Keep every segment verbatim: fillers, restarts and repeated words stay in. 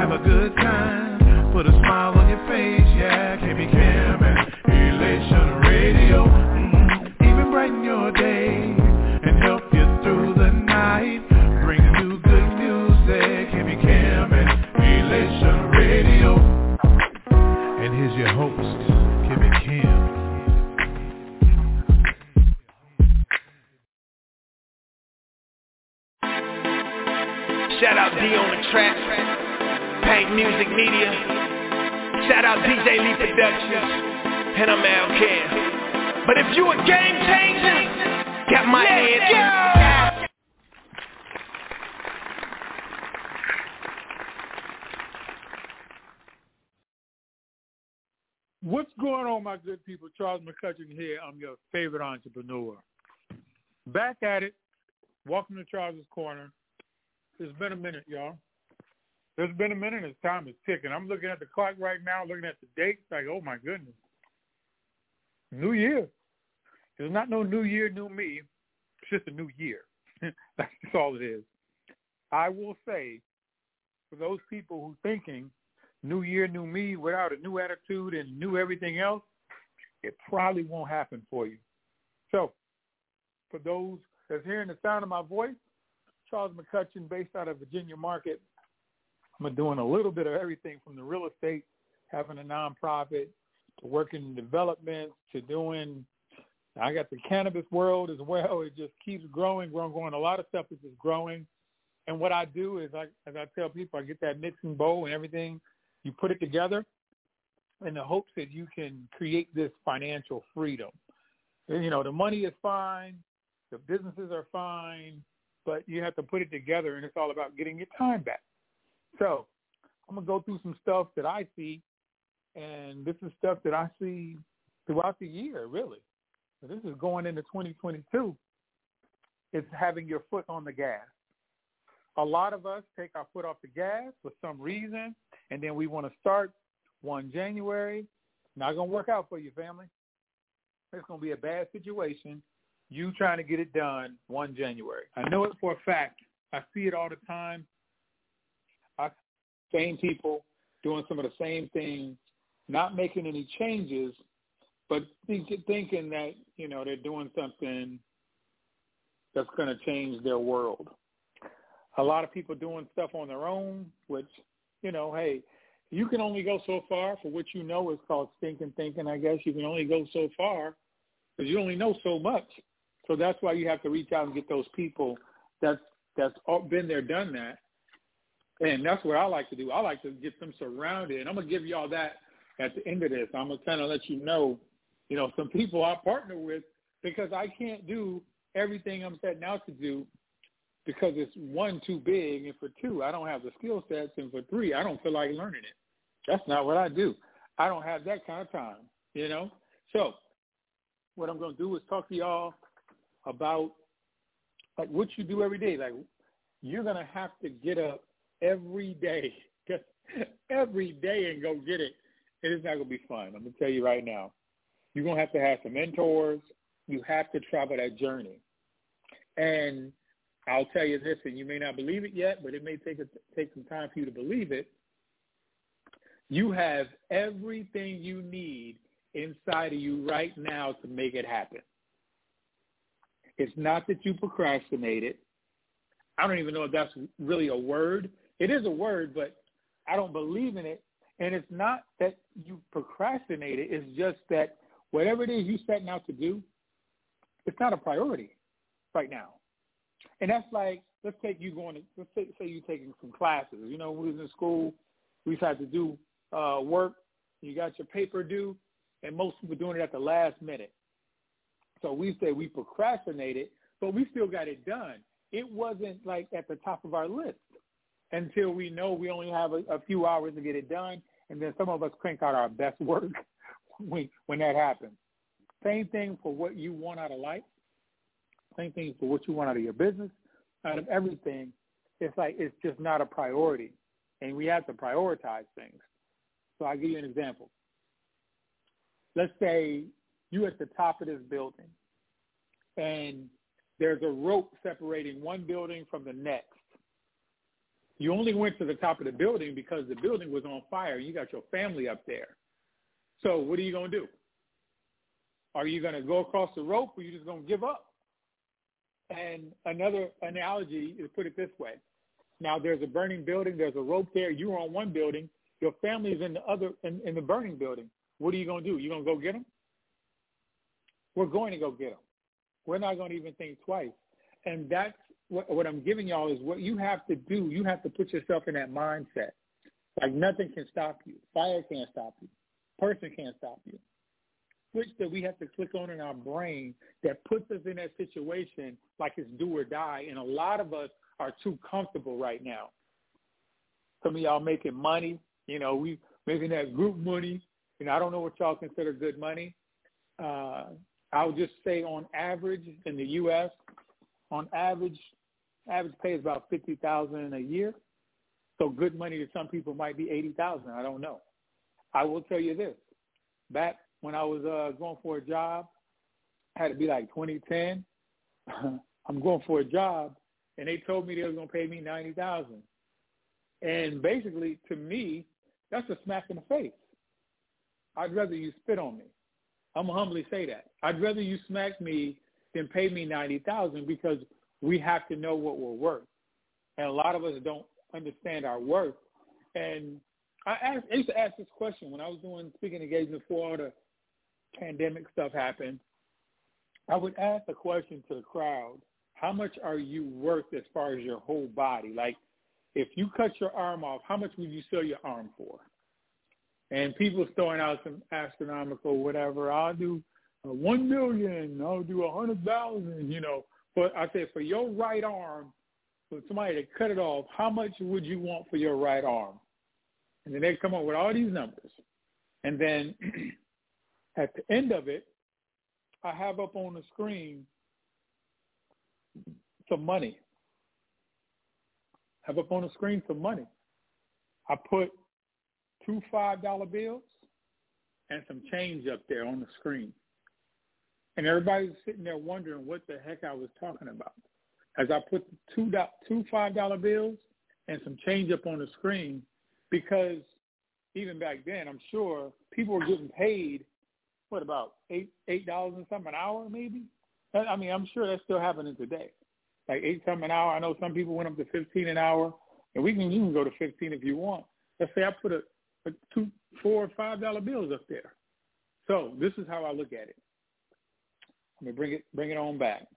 have a good time. Put a smile on your face, yeah. K B Cam and Elation Radio. Mm-hmm. Even brighten your day and help you through the night. Bring you good music. K B Cam and Elation Radio. And here's your host, K B Cam. Shout out D on the track, Paint Music Media. Shout out D J Lee Productions, and I'm Al Cam. But if you a game changer, got my head. Go! What's going on, my good people? Charles McCutcheon here. I'm your favorite entrepreneur. Back at it. Welcome to Charles's Corner. It's been a minute, y'all. It's been a minute and time is ticking. I'm looking at the clock right now, looking at the dates, like, oh, my goodness. New year. There's not no new year, new me. It's just a new year. That's all it is. I will say, for those people who thinking new year, new me without a new attitude and new everything else, it probably won't happen for you. So, for those that's hearing the sound of my voice, Charles McCutcheon, based out of Virginia Market. I'm doing a little bit of everything from the real estate, having a nonprofit, to working in development, to doing, I got the cannabis world as well. It just keeps growing, growing, growing. A lot of stuff is just growing. And what I do is, I, as I tell people, I get that mixing bowl and everything. You put it together in the hopes that you can create this financial freedom. And, you know, the money is fine. The businesses are fine. But you have to put it together, and it's all about getting your time back. So I'm going to go through some stuff that I see, and this is stuff that I see throughout the year, really. So this is going into twenty twenty-two. It's having your foot on the gas. A lot of us take our foot off the gas for some reason, and then we want to start first of January. Not going to work out for you, family. It's going to be a bad situation. You trying to get it done first of January. I know it for a fact. I see it all the time. I same people doing some of the same things, not making any changes, but think, thinking that, you know, they're doing something that's going to change their world. A lot of people doing stuff on their own, which, you know, hey, you can only go so far for what you know is called stinking thinking, I guess. You can only go so far because you only know so much. So that's why you have to reach out and get those people that's that's been there, done that. And that's what I like to do. I like to get them surrounded. And I'm going to give you all that at the end of this. I'm going to kind of let you know, you know, some people I partner with because I can't do everything I'm setting out to do because it's, one, too big, and for two, I don't have the skill sets, and for three, I don't feel like learning it. That's not what I do. I don't have that kind of time, you know. So what I'm going to do is talk to y'all about like what you do every day. Like you're going to have to get up every day, just every day and go get it. It is not going to be fun. I'm going to tell you right now. You're going to have to have some mentors. You have to travel that journey. And I'll tell you this, and you may not believe it yet, but it may take a, take some time for you to believe it. You have everything you need inside of you right now to make it happen. It's not that you procrastinated. I don't even know if that's really a word. It is a word, but I don't believe in it. And it's not that you procrastinated. It's just that whatever it is you're setting out to do, it's not a priority right now. And that's like, let's take you going to, let's say, say you're taking some classes. You know, when we was in school, we used to have to do uh, work. You got your paper due, and most people doing it at the last minute. So we say we procrastinated, but we still got it done. It wasn't like at the top of our list until we know we only have a, a few hours to get it done, and then some of us crank out our best work when, when that happens. Same thing for what you want out of life. Same thing for what you want out of your business, out of everything. It's like it's just not a priority, and we have to prioritize things. So I'll give you an example. Let's say you're at the top of this building, and there's a rope separating one building from the next. You only went to the top of the building because the building was on fire. You got your family up there. So what are you going to do? Are you going to go across the rope, or are you just going to give up? And another analogy is, put it this way. Now, there's a burning building. There's a rope there. You're on one building. Your family is in the other, in, in the burning building. What are you going to do? You going to go get them? We're going to go get them. We're not going to even think twice. And that's what, what I'm giving y'all is what you have to do. You have to put yourself in that mindset. Like nothing can stop you. Fire can't stop you. Person can't stop you. Switch that we have to click on in our brain that puts us in that situation like it's do or die. And a lot of us are too comfortable right now. Some of y'all making money. You know, we making that group money. You know, I don't know what y'all consider good money. Uh, I'll just say on average in the U S, on average, average pay is about fifty thousand dollars a year. So good money to some people might be eighty thousand dollars. I don't know. I will tell you this. Back when I was uh, going for a job, I had to be like twenty ten. I'm going for a job, and they told me they were going to pay me ninety thousand dollars. And basically, to me, that's a smack in the face. I'd rather you spit on me. I'm going to humbly say that. I'd rather you smack me than pay me ninety thousand dollars because we have to know what we're worth. And a lot of us don't understand our worth. And I, asked, I used to ask this question when I was doing speaking engagements before all the pandemic stuff happened. I would ask a question to the crowd, how much are you worth as far as your whole body? Like, if you cut your arm off, how much would you sell your arm for? And people throwing out some astronomical whatever. I'll do uh, one million. I'll do a hundred thousand. You know, but I said for your right arm, for somebody to cut it off, how much would you want for your right arm? And then they come up with all these numbers. And then at the end of it, I have up on the screen some money. I have up on the screen some money. I put two five dollar bills and some change up there on the screen. And everybody's sitting there wondering what the heck I was talking about. As I put the two, two five dollar bills and some change up on the screen, because even back then, I'm sure people were getting paid, what, about eight eight dollars and something an hour maybe? I mean, I'm sure that's still happening today. Like eight something an hour. I know some people went up to fifteen an hour, and we can you can go to fifteen if you want. Let's say I put a, a two, four, five dollar bills up there. So this is how I look at it. Let me bring it bring it on back.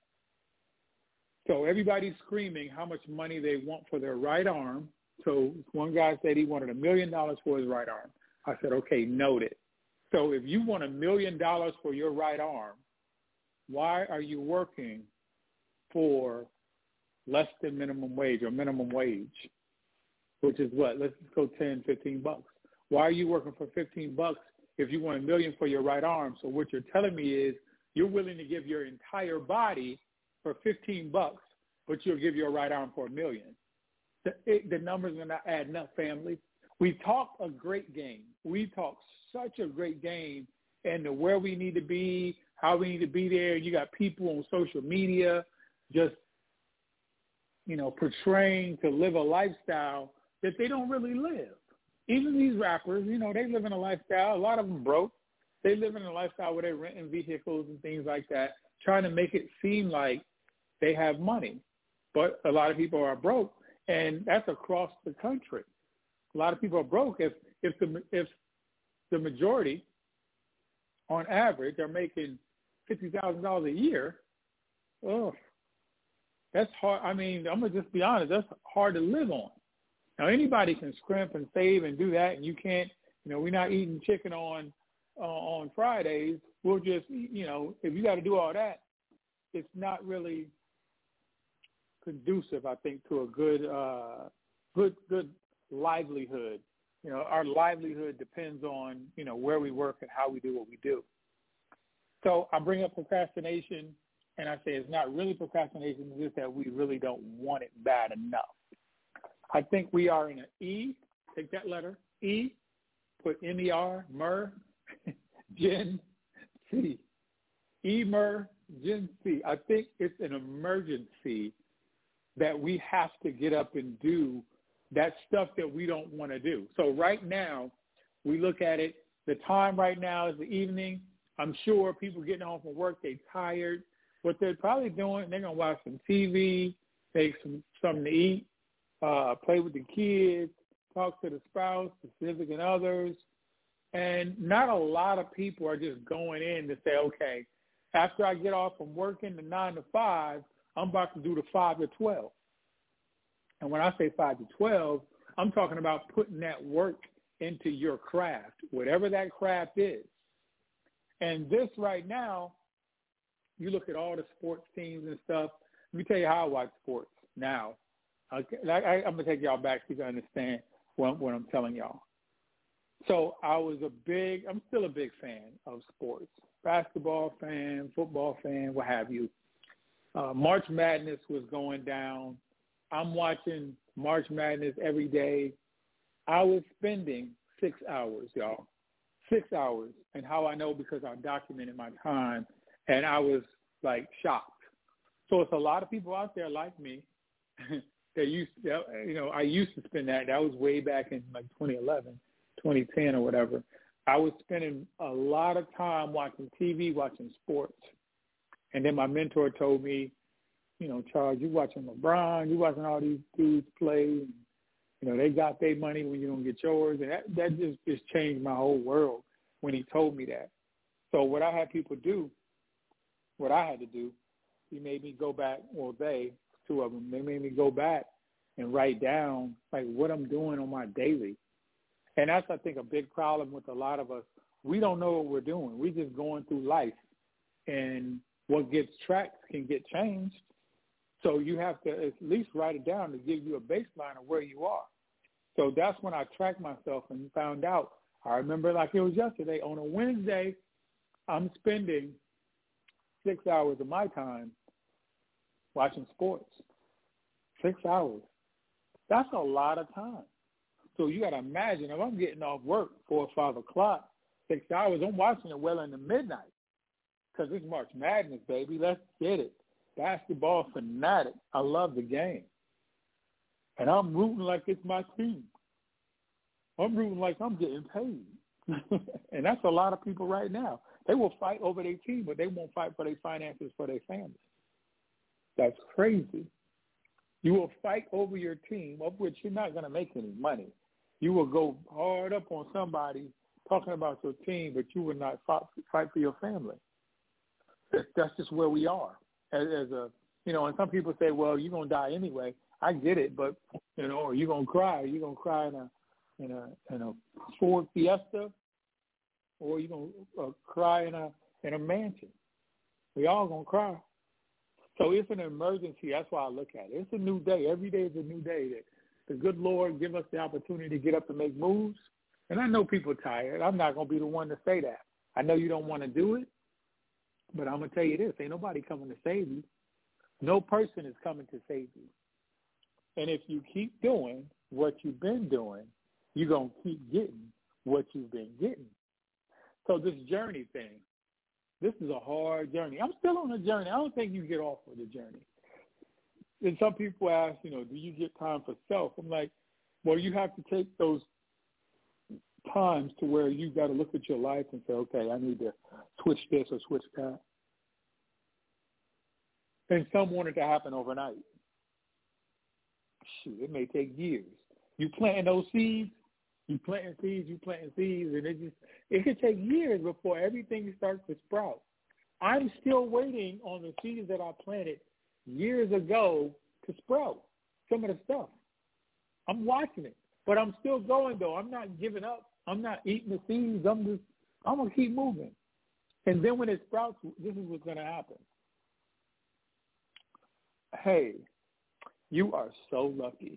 So everybody's screaming how much money they want for their right arm. So one guy said he wanted a million dollars for his right arm. I said, okay, noted. So if you want a million dollars for your right arm, why are you working for less than minimum wage or minimum wage, which is what? Let's go ten, fifteen bucks. Why are you working for fifteen bucks if you want a million for your right arm? So what you're telling me is you're willing to give your entire body for fifteen bucks, but you'll give your right arm for a million. The, it, the numbers are not adding up, family. We talk a great game. We talk such a great game, and the where we need to be, how we need to be there. You got people on social media just, you know, portraying to live a lifestyle that they don't really live. Even these rappers, you know, they live in a lifestyle. A lot of them broke. They live in a lifestyle where they're renting vehicles and things like that, trying to make it seem like they have money. But a lot of people are broke, and that's across the country. A lot of people are broke. If if the if the majority, on average, are making fifty thousand dollars a year, oh, that's hard. I mean, I'm gonna just be honest. That's hard to live on. Now, anybody can scrimp and save and do that, and you can't. You know, we're not eating chicken on uh, on Fridays. We'll just, you know, if you got to do all that, it's not really conducive, I think, to a good, uh, good, good livelihood. You know, our livelihood depends on, you know, where we work and how we do what we do. So I bring up procrastination, and I say it's not really procrastination, it's just that we really don't want it bad enough. I think we are in an E, take that letter, E, put M E R, mer, gen, C. Emergency. I think it's an emergency that we have to get up and do That's stuff that we don't want to do. So right now, we look at it, the time right now is the evening. I'm sure people getting home from work, they're tired. What they're probably doing, they're going to watch some T V, take some something to eat, uh, play with the kids, talk to the spouse, the significant others. And not a lot of people are just going in to say, okay, after I get off from working the nine to five, I'm about to do the five to twelve. And when I say five to twelve, I'm talking about putting that work into your craft, whatever that craft is. And this right now, you look at all the sports teams and stuff. Let me tell you how I watch sports now. I, I, I'm going to take y'all back so you can understand what, what I'm telling y'all. So I was a big, I'm still a big fan of sports. Basketball fan, football fan, what have you. Uh, March Madness was going down. I'm watching March Madness every day. I was spending six hours, y'all. Six hours. And how I know, because I documented my time, and I was, like, shocked. So it's a lot of people out there like me that used to, you know, I used to spend that. That was way back in, like, twenty eleven, twenty ten or whatever. I was spending a lot of time watching T V, watching sports. And then my mentor told me, you know, Charles, you watching LeBron, you watching all these dudes play. And, you know, they got their money when you don't get yours. And that, that just, just changed my whole world when he told me that. So what I had people do, what I had to do, he made me go back, well, they, two of them, they made me go back and write down, like, what I'm doing on my daily. And that's, I think, a big problem with a lot of us. We don't know what we're doing. We're just going through life. And what gets tracked can get changed. So you have to at least write it down to give you a baseline of where you are. So that's when I tracked myself and found out. I remember like it was yesterday. On a Wednesday, I'm spending six hours of my time watching sports. Six hours. That's a lot of time. So you got to imagine, if I'm getting off work four or five o'clock, six hours, I'm watching it well into midnight because it's March Madness, baby. Let's get it. Basketball fanatic. I love the game. And I'm rooting like it's my team. I'm rooting like I'm getting paid. And that's a lot of people right now. They will fight over their team, but they won't fight for their finances for their families. That's crazy. You will fight over your team, of which you're not going to make any money. You will go hard up on somebody talking about your team, but you will not fight, fight for your family. That's just where we are. As, as a, you know, and some people say, well, you're going to die anyway. I get it, but, you know, or you're going to cry. You're going to cry in a, in a, in a Ford Fiesta, or you're going to uh, cry in a, in a mansion. We all going to cry. So it's an emergency. That's why I look at it. It's a new day. Every day is a new day that the good Lord give us the opportunity to get up and make moves. And I know people are tired. I'm not going to be the one to say that. I know you don't want to do it, but I'm going to tell you this. Ain't nobody coming to save you. No person is coming to save you. And if you keep doing what you've been doing, you're going to keep getting what you've been getting. So this journey thing, this is a hard journey. I'm still on a journey. I don't think you get off of the journey. And some people ask, you know, do you get time for self? I'm like, well, you have to take those times to where you got to look at your life and say, okay, I need to switch this or switch that. And some want it to happen overnight. Shoot, it may take years. You planting those seeds, you planting seeds, you planting seeds, and it just it could take years before everything starts to sprout. I'm still waiting on the seeds that I planted years ago to sprout some of the stuff. I'm watching it, but I'm still going though. I'm not giving up. I'm not eating the seeds. I'm just I'm gonna keep moving. And then when it sprouts, this is what's gonna happen. Hey, you are so lucky.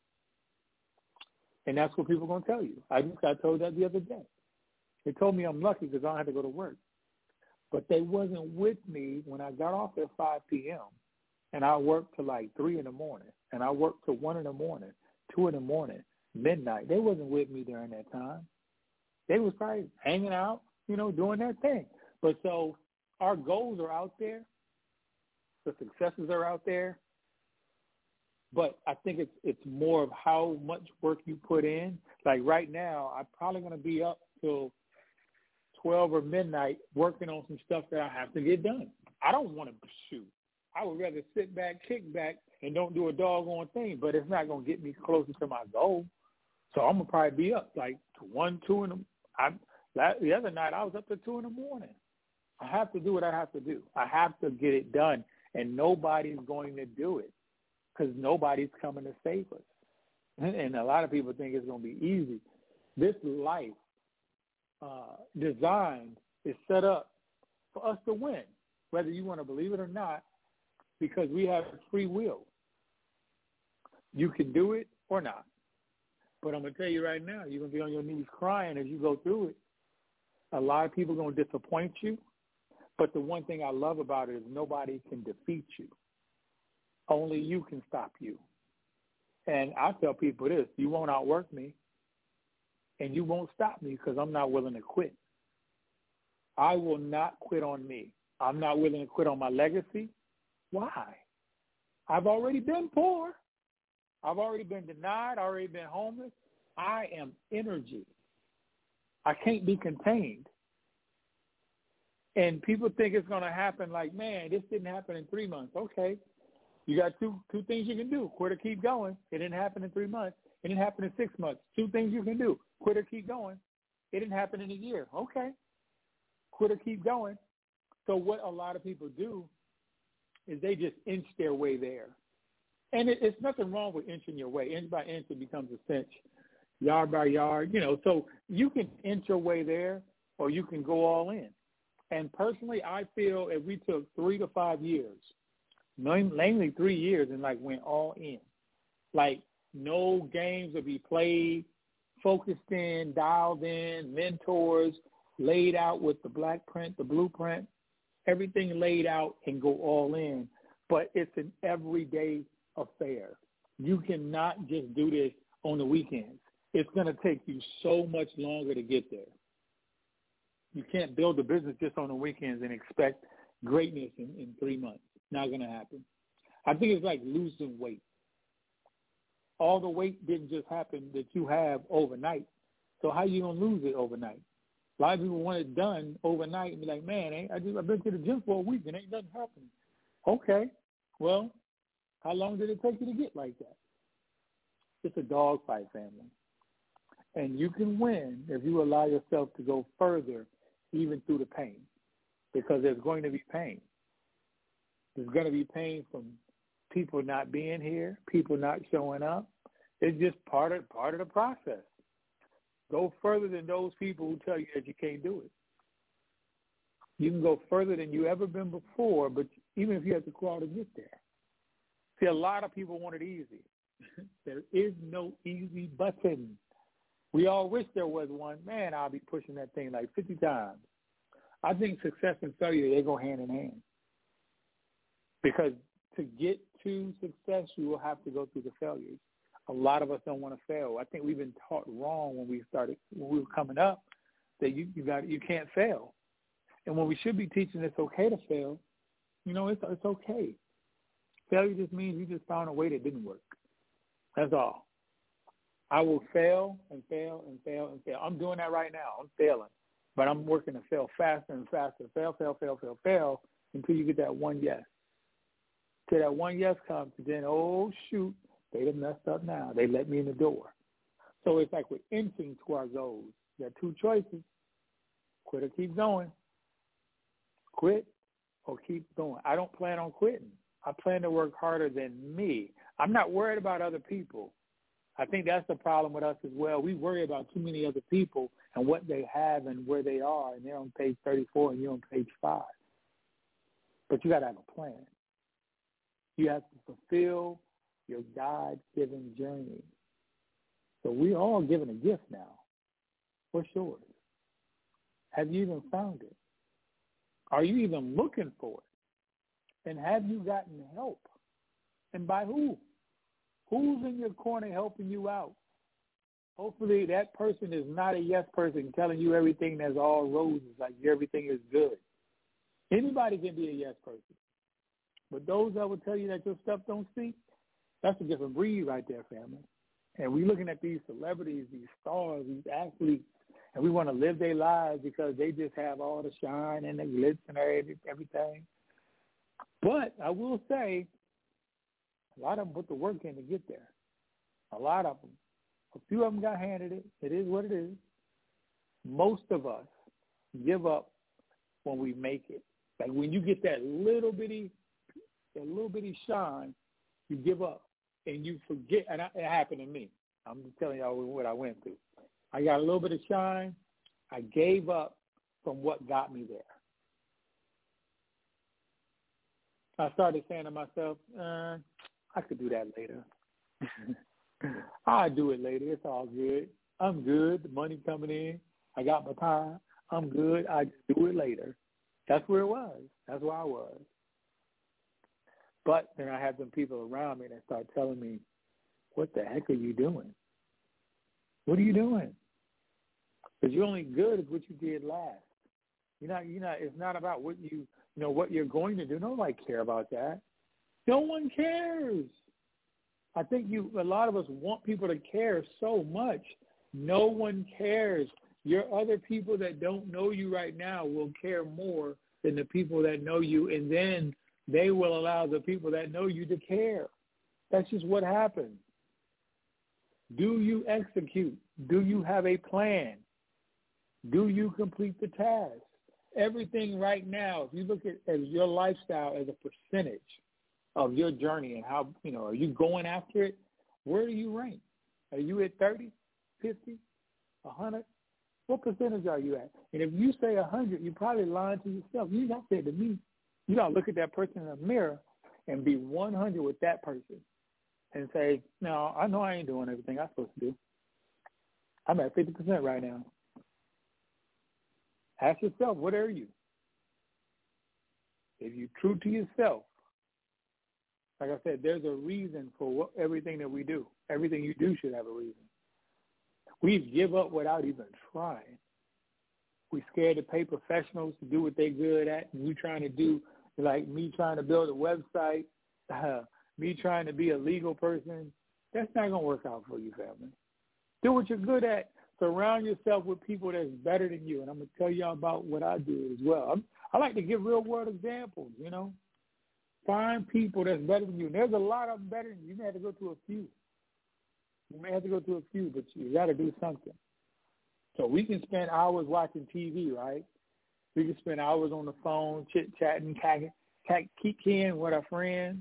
And that's what people are going to tell you. I just got told that the other day. They told me I'm lucky because I don't have to go to work. But they wasn't with me when I got off at five p.m. and I worked till like three in the morning. And I worked till one in the morning, two in the morning, midnight. They wasn't with me during that time. They was probably hanging out, you know, doing their thing. But so our goals are out there. The successes are out there. But I think it's it's more of how much work you put in. Like right now, I'm probably going to be up till twelve or midnight working on some stuff that I have to get done. I don't want to shoot. I would rather sit back, kick back, and don't do a doggone thing. But it's not going to get me closer to my goal. So I'm going to probably be up like one, two in the I, the other night, I was up to two in the morning. I have to do what I have to do. I have to get it done, and nobody's going to do it because nobody's coming to save us. And a lot of people think it's going to be easy. This life uh, designed is set up for us to win, whether you want to believe it or not, because we have free will. You can do it or not. But I'm going to tell you right now, you're going to be on your knees crying as you go through it. A lot of people are going to disappoint you. But the one thing I love about it is nobody can defeat you. Only you can stop you. And I tell people this, you won't outwork me, and you won't stop me because I'm not willing to quit. I will not quit on me. I'm not willing to quit on my legacy. Why? I've already been poor. I've already been denied. I've already been homeless. I am energy. I can't be contained. And people think it's going to happen like, man, this didn't happen in three months. Okay. You got two two things you can do. Quit or keep going. It didn't happen in three months. It didn't happen in six months. Two things you can do. Quit or keep going. It didn't happen in a year. Okay. Quit or keep going. So what a lot of people do is they just inch their way there. And it, it's nothing wrong with inching your way. Inch by inch, it becomes a cinch. Yard by yard, you know. So you can inch your way there or you can go all in. And personally, I feel if we took three to five years, mainly three years, and like went all in, like no games would be played, focused in, dialed in, mentors laid out with the black print, the blueprint, everything laid out and go all in. But it's an everyday affair. You cannot just do this on the weekends. It's going to take you so much longer to get there. You can't build a business just on the weekends and expect greatness in, in three months. Not going to happen. I think it's like losing weight. All the weight didn't just happen that you have overnight. So how you going to lose it overnight? A lot of people want it done overnight and be like, man, ain't, I just, I've been to the gym for a week and ain't nothing happening. Okay, well, how long did it take you to get like that? It's a dogfight, family. And you can win if you allow yourself to go further even through the pain, because there's going to be pain. There's going to be pain from people not being here, people not showing up. It's just part of part of the process. Go further than those people who tell you that you can't do it. You can go further than you ever been before, but even if you have to crawl to get there. See, a lot of people want it easy. There is no easy button. We all wish there was one. Man, I'll be pushing that thing like fifty times. I think success and failure, they go hand in hand. Because to get to success, you will have to go through the failures. A lot of us don't want to fail. I think we've been taught wrong when we started, when we were coming up, that you, you got you can't fail. And when we should be teaching it's okay to fail, you know, it's it's okay. Failure just means you just found a way that didn't work. That's all. I will fail and fail and fail and fail. I'm doing that right now. I'm failing. But I'm working to fail faster and faster. Fail, fail, fail, fail, fail until you get that one yes. Till that one yes comes, then, oh, shoot, they done messed up now. They let me in the door. So it's like we're inching to our goals. You got two choices. Quit or keep going. Quit or keep going. I don't plan on quitting. I plan to work harder than me. I'm not worried about other people. I think that's the problem with us as well. We worry about too many other people and what they have and where they are, and they're on page thirty-four and you're on page five. But you got to have a plan. You have to fulfill your God-given journey. So we're all given a gift now. What's yours? Have you even found it? Are you even looking for it? And have you gotten help? And by who? Who's in your corner helping you out? Hopefully that person is not a yes person telling you everything that's all roses, like everything is good. Anybody can be a yes person. But those that will tell you that your stuff don't speak, That's a different breed right there, family. And we looking at these celebrities, these stars, these athletes, and we want to live their lives because they just have all the shine and the glitz and everything. But I will say, a lot of them put the work in to get there. A lot of them. A few of them got handed it. It is what it is. Most of us give up when we make it. Like when you get that little bitty, that little bitty shine, you give up and you forget. And it happened to me. I'm just telling y'all what I went through. I got a little bit of shine. I gave up from what got me there. I started saying to myself, uh, I could do that later. I'll do it later. It's all good. I'm good. The money coming in. I got my time. I'm good. I just do it later. That's where it was. That's where I was. But then I had some people around me that start telling me, what the heck are you doing? What are you doing? Because you're only good at what you did last. You're not, you're not, it's not about what you, you know, what you're going to do. Nobody care about that. No one cares. I think you, a lot of us want people to care so much. No one cares. Your other people that don't know you right now will care more than the people that know you, and then they will allow the people that know you to care. That's just what happens. Do you execute? Do you have a plan? Do you complete the task? Everything right now, if you look at as your lifestyle as a percentage of your journey and how, you know, are you going after it? Where do you rank? Are you at thirty, fifty, one hundred? What percentage are you at? And if you say one hundred, you're probably lying to yourself. You got to say to me, you got to look at that person in the mirror and be one hundred with that person and say, no, I know I ain't doing everything I'm supposed to do. I'm at fifty percent right now. Ask yourself, what are you? If you're true to yourself, like I said, there's a reason for what, everything that we do. Everything you do should have a reason. We give up without even trying. We're scared to pay professionals to do what they're good at, and we trying to do, like me trying to build a website, uh, me trying to be a legal person. That's not going to work out for you, family. Do what you're good at. Surround yourself with people that's better than you, and I'm going to tell y'all about what I do as well. I'm, I like to give real-world examples, you know. Find people that's better than you. And there's a lot of them better than you. You may have to go to a few. You may have to go to a few, but you got to do something. So we can spend hours watching T V, right? We can spend hours on the phone, chit-chatting, kicking with our friends.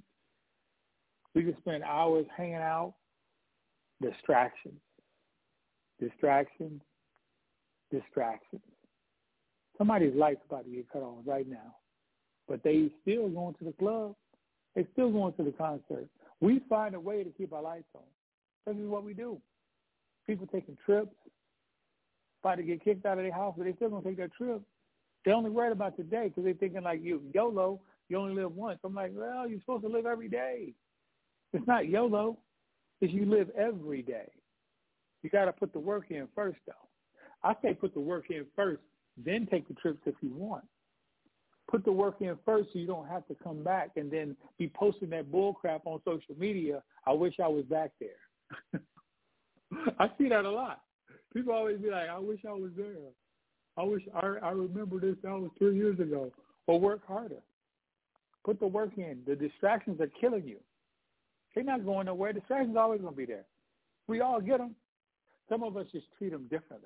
We can spend hours hanging out. Distractions. Distractions. Distractions. Somebody's life's about to get cut off right now. But they still going to the club. They still going to the concert. We find a way to keep our lights on. This is what we do. People taking trips, about to get kicked out of their house, but they still going to take that trip. They're only worried about today because they're thinking like you, YOLO, you only live once. I'm like, well, you're supposed to live every day. It's not YOLO. It's you live every day. You got to put the work in first, though. I say put the work in first, then take the trips if you want. Put the work in first so you don't have to come back and then be posting that bull crap on social media. I wish I was back there. I see that a lot. People always be like, I wish I was there. I wish I, I remember this. That was three years ago. Or work harder. Put the work in. The distractions are killing you. They're not going nowhere. Distractions are always going to be there. We all get them. Some of us just treat them differently.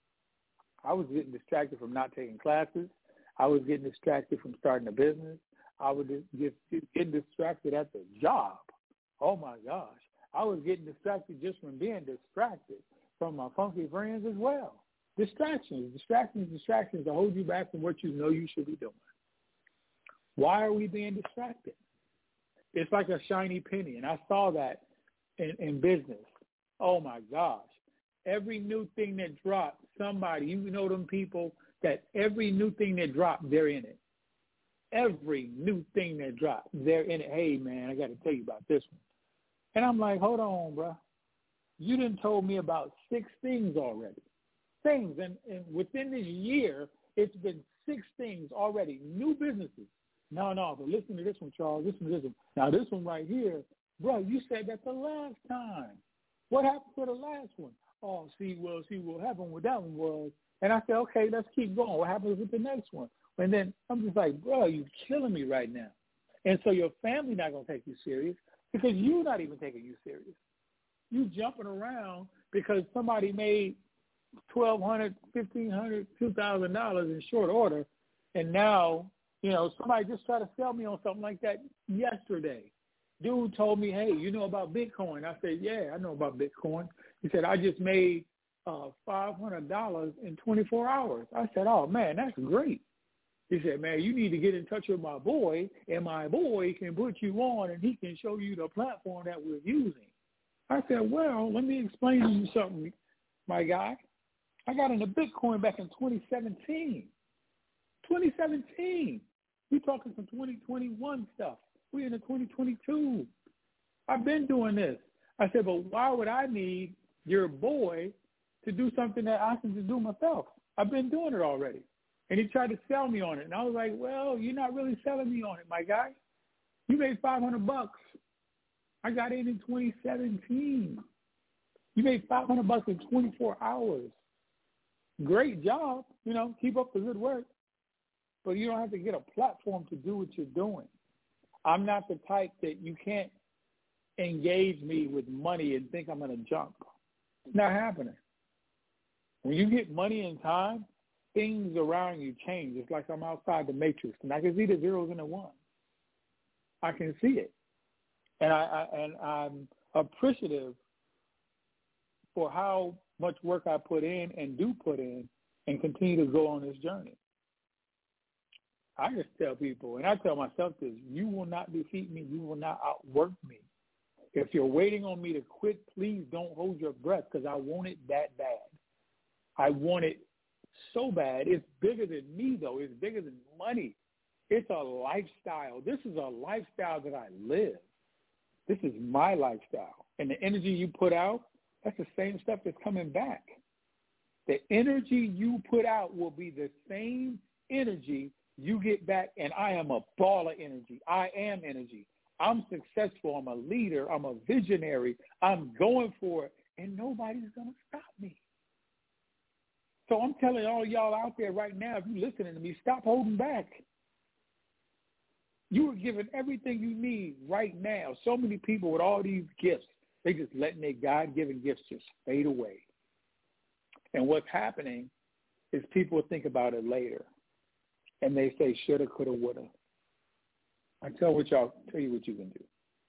I was getting distracted from not taking classes. I was getting distracted from starting a business. I was get, getting distracted at the job. Oh, my gosh. I was getting distracted just from being distracted from my funky friends as well. Distractions, distractions, distractions to hold you back from what you know you should be doing. Why are we being distracted? It's like a shiny penny, and I saw that in, in business. Oh, my gosh. Every new thing that drops, somebody, you know them people that every new thing that drops, they're in it. Every new thing that drops, they're in it. Hey, man, I got to tell you about this one. And I'm like, hold on, bro. You done told me about six things already. Things. And, and within this year, it's been six things already. New businesses. No, no, but listen to this one, Charles. Listen to this one. Now, this one right here, bro, you said that the last time. What happened to the last one? Oh, see, well, see, what happened with that one was, and I said, okay, let's keep going. What happens with the next one? And then I'm just like, bro, you're killing me right now. And so your family not going to take you serious because you're not even taking you serious. You jumping around because somebody made twelve hundred dollars, fifteen hundred dollars, two thousand dollars in short order, and now, you know, somebody just tried to sell me on something like that yesterday. Dude told me, hey, you know about Bitcoin? I said, yeah, I know about Bitcoin. He said, I just made uh, five hundred dollars in twenty-four hours. I said, oh, man, that's great. He said, man, you need to get in touch with my boy, and my boy can put you on, and he can show you the platform that we're using. I said, well, let me explain to you something, my guy. I got into Bitcoin back in twenty seventeen. twenty seventeen. We're talking some twenty twenty-one stuff. We're in the twenty twenty-two. I've been doing this. I said, but why would I need your boy to do something that I can just do myself? I've been doing it already. And he tried to sell me on it. And I was like, well, you're not really selling me on it, my guy. You made five hundred bucks. I got in in twenty seventeen. You made five hundred bucks in twenty-four hours. Great job. You know, keep up the good work. But you don't have to get a platform to do what you're doing. I'm not the type that you can't engage me with money and think I'm going to jump. It's not happening. When you get money and time, things around you change. It's like I'm outside the matrix, and I can see the zeros and the ones. I can see it. And, I, I, and I'm appreciative for how much work I put in and do put in and continue to go on this journey. I just tell people, and I tell myself this, you will not defeat me. You will not outwork me. If you're waiting on me to quit, please don't hold your breath because I want it that bad. I want it so bad. It's bigger than me, though. It's bigger than money. It's a lifestyle. This is a lifestyle that I live. This is my lifestyle. And the energy you put out, that's the same stuff that's coming back. The energy you put out will be the same energy you get back, and I am a ball of energy. I am energy. I'm successful. I'm a leader. I'm a visionary. I'm going for it, and nobody's going to stop me. So I'm telling all y'all out there right now, if you're listening to me, stop holding back. You are given everything you need right now. So many people with all these gifts, they just letting their God-given gifts just fade away. And what's happening is people think about it later. And they say, shoulda, coulda, woulda. I tell what y'all tell you what you can do.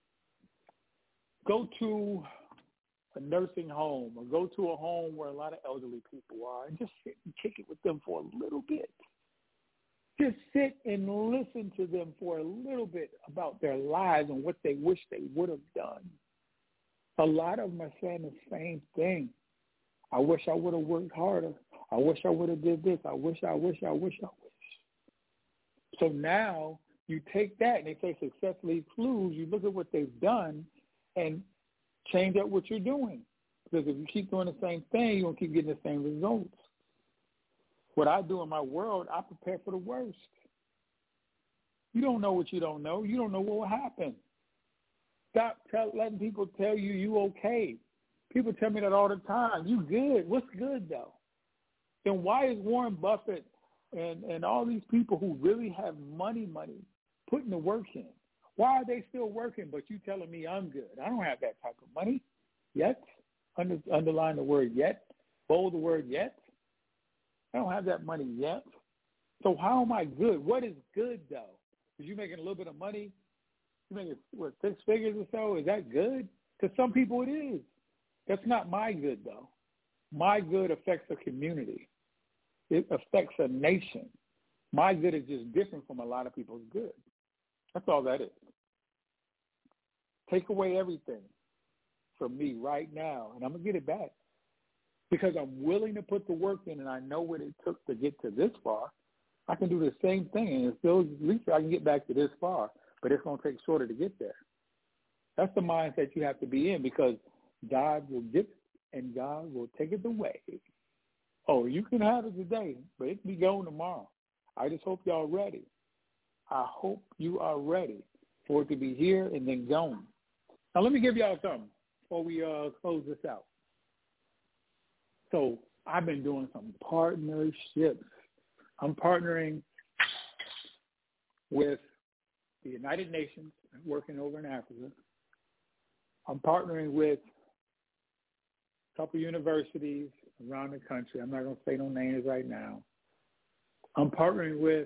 Go to a nursing home or go to a home where a lot of elderly people are and just sit and kick it with them for a little bit. Just sit and listen to them for a little bit about their lives and what they wish they would have done. A lot of them are saying the same thing. I wish I would have worked harder. I wish I would have did this. I wish, I wish, I wish, I wish. So now you take that and they say successfully clues, you look at what they've done and change up what you're doing. Because if you keep doing the same thing, you're going to keep getting the same results. What I do in my world, I prepare for the worst. You don't know what you don't know. You don't know what will happen. Stop tell, letting people tell you you okay. People tell me that all the time. You good. What's good, though? Then why is Warren Buffett and, and all these people who really have money, money, putting the work in? Why are they still working, but you telling me I'm good? I don't have that type of money yet. Under, underline the word yet. Bold the word yet. I don't have that money yet. So how am I good? What is good, though? Is you making a little bit of money? You making, what, six figures or so? Is that good? To some people it is. That's not my good, though. My good affects a community. It affects a nation. My good is just different from a lot of people's good. That's all that is. Take away everything from me right now, and I'm going to get it back. Because I'm willing to put the work in, and I know what it took to get to this far. I can do the same thing, and it's still, at least I can get back to this far, but it's going to take shorter to get there. That's the mindset you have to be in, because God will give it, and God will take it away. Oh, you can have it today, but it can be gone tomorrow. I just hope y'all ready. I hope you are ready for it to be here and then gone. Now, let me give y'all something before we uh, close this out. So I've been doing some partnerships. I'm partnering with the United Nations, working over in Africa. I'm partnering with a couple universities around the country. I'm not going to say no names right now. I'm partnering with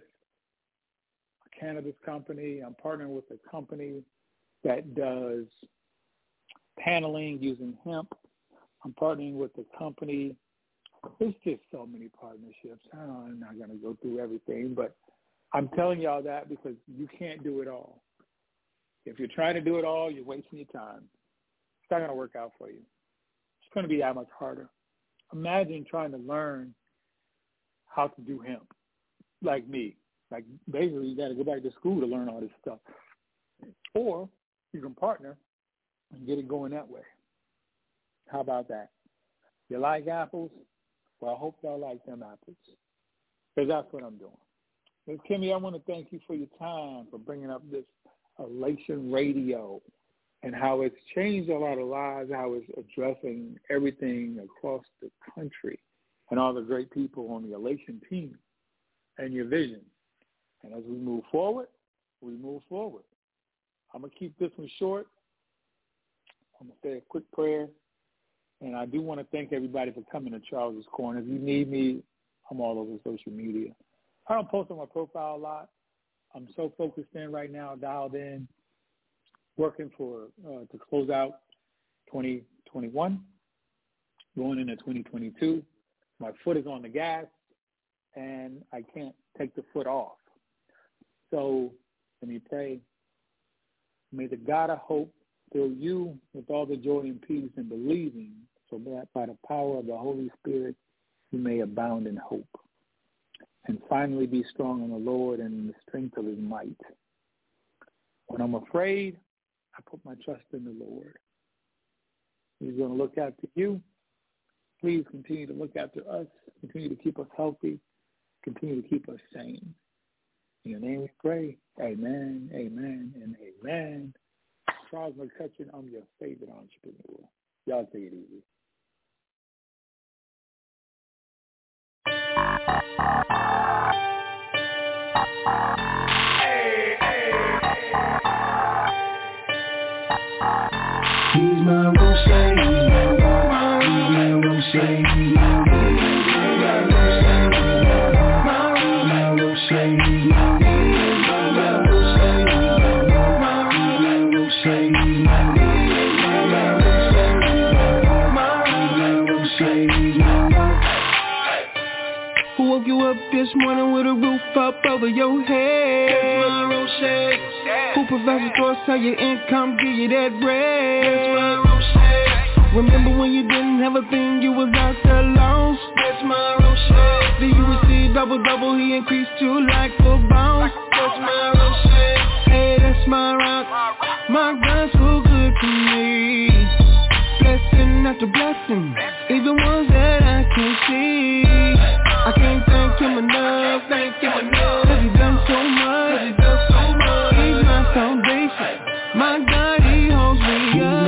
a cannabis company. I'm partnering with a company that does paneling using hemp. I'm partnering with a company. There's just so many partnerships. I don't, I'm not going to go through everything, but I'm telling y'all that because you can't do it all. If you're trying to do it all, you're wasting your time. It's not going to work out for you. It's going to be that much harder. Imagine trying to learn how to do hemp, like me. Like, basically, you got to go back to school to learn all this stuff. Or you can partner and get it going that way. How about that? You like apples? Well, I hope y'all like them apples, because that's what I'm doing. Miz Kimmy, I want to thank you for your time, for bringing up this Elation Radio and how it's changed a lot of lives, how it's addressing everything across the country and all the great people on the Elation team and your vision. And as we move forward, we move forward. I'm going to keep this one short. I'm going to say a quick prayer. And I do want to thank everybody for coming to Charles's Corner. If you need me, I'm all over social media. I don't post on my profile a lot. I'm so focused in right now, dialed in, working for uh, to close out twenty twenty-one, going into twenty twenty-two. My foot is on the gas, and I can't take the foot off. So let me pray. May the God of hope fill you with all the joy and peace in believing, so that by the power of the Holy Spirit you may abound in hope. And finally be strong in the Lord and in the strength of his might. When I'm afraid, I put my trust in the Lord. He's going to look after you. Please continue to look after us. Continue to keep us healthy. Continue to keep us sane. In your name we pray. Amen, amen, and amen. Charles McCutcheon, I'm your favorite entrepreneur. Y'all take it easy. Hey, hey, he's my Roche, he's my Roche, my Roche. Who woke you up this morning with a roof up over your head? My Roche. Who provides the source of your income, give you that bread? My Roche. Remember when you didn't have a thing, you was out there lost? That's my Roche. Then you received double double, he increased you like a bounce. That's my Roche. Hey, that's my rock. My God's so good to me. Blessing after blessing, even ones that I can't see. I can't thank him enough, thank him enough. Cause he done so much, he done so much. He's my foundation, my God, he holds me up.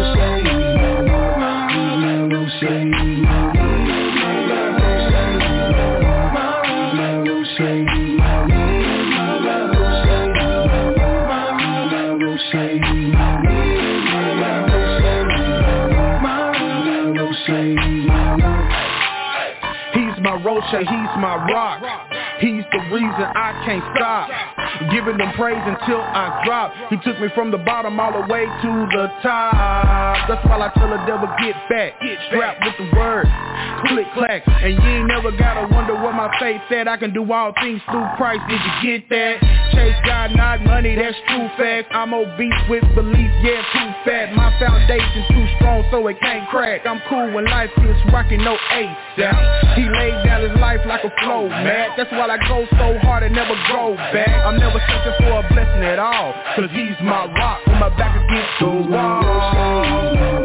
Roche, he's my rock. He's the reason I can't stop giving them praise until I drop. He took me from the bottom all the way to the top. That's why I tell the devil get back, strapped with the word, click clack. And you ain't never gotta wonder what my faith said. I can do all things through Christ, did you get that? Chase God, not money, that's true fact. I'm obese with belief, yeah, too fat. My foundation too strong so it can't crack. I'm cool when life gets rockin', no A$AP. He laid down his life like a flow, man. That's why I go so hard and never go back. I'm never searching for a blessing at all, cause he's my rock when my back against the wall.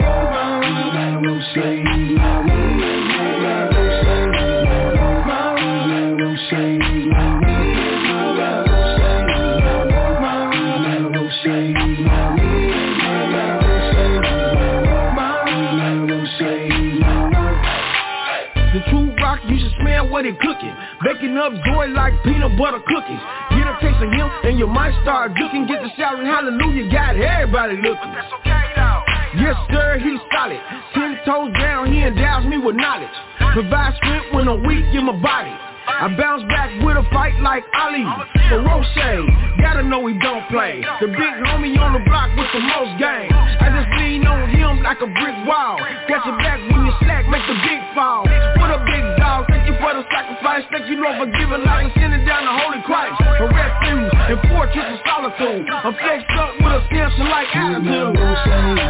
what he cooking. Baking up joy like peanut butter cookies. Get a taste of him and you might start looking. Get the shouting hallelujah, got everybody looking. That's okay though. Yes sir, he's solid. Ten toes down, he endows me with knowledge. Provide strength when I'm weak in my body. I bounce back with a fight like Ali. For Roche, gotta know he don't play. The big homie on the block with the most game. I just lean on him like a brick wall. Catch it back when you slack, make the big fall. What a big dog, thank you for the sacrifice. Thank you Lord for giving life and sending down the Holy Christ. A refuge and fortress of solitude. I'm flexed up with a cancer like attitude.